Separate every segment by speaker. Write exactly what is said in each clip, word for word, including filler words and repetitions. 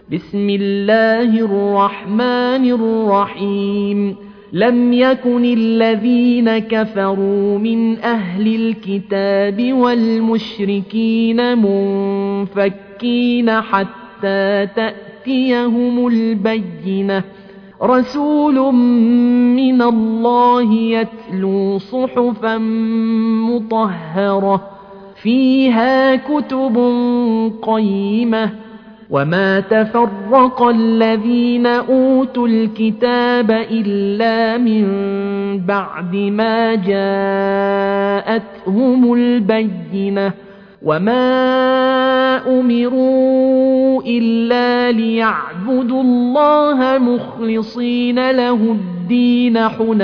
Speaker 1: بسم الله الرحمن الرحيم لم يكن الذين كفروا من أهل الكتاب والمشركين منفكين حتى تأتيهم البينة رسول من الله يتلو صحفا مطهرة فيها كتب قيمة وما تفرق الذين أوتوا الكتاب إلا من بعد ما جاءتهم البينة وما أمروا إلا ليعبدوا الله مخلصين له الدين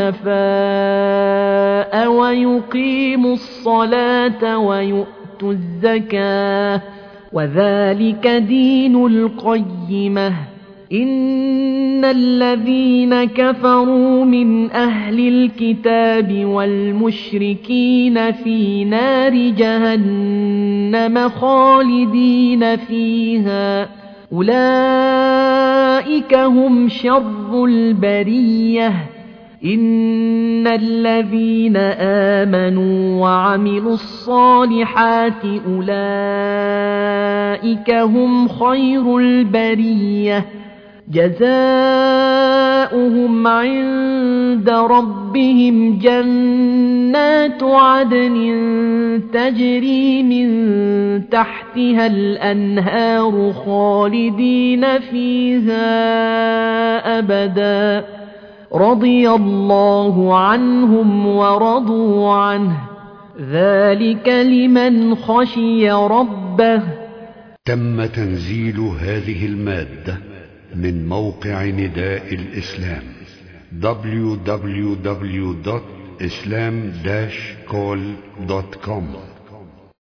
Speaker 1: حنفاء ويقيموا الصلاة ويؤتوا الزكاة وذلك دين القيمة إن الذين كفروا من أهل الكتاب والمشركين في نار جهنم خالدين فيها أولئك هم شر البرية إن الذين آمنوا وعملوا الصالحات أولئك هم خير البرية جزاؤهم عند ربهم جنات عدن تجري من تحتها الأنهار خالدين فيها أبدا رضي الله عنهم ورضوا عنه ذلك لمن خشي ربه.
Speaker 2: تم تنزيل هذه المادة من موقع نداء الإسلام دبليو دبليو دبليو دوت إسلام داش كول دوت كوم.